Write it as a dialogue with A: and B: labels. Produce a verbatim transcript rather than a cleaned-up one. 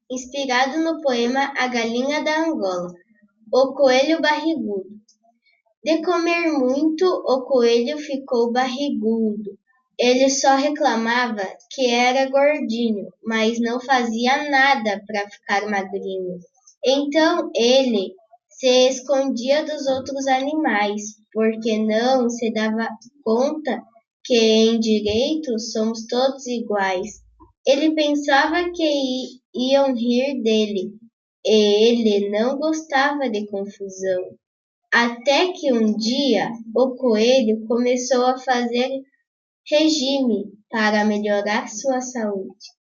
A: inspirado no poema A Galinha da Angola. O coelho barrigudo. De comer muito, o coelho ficou barrigudo. Ele só reclamava que era gordinho, mas não fazia nada para ficar magrinho. Então ele se escondia dos outros animais, porque não se dava conta que em direito somos todos iguais. Ele pensava que iam rir dele, e ele não gostava de confusão. Até que um dia o coelho começou a fazer regime para melhorar sua saúde.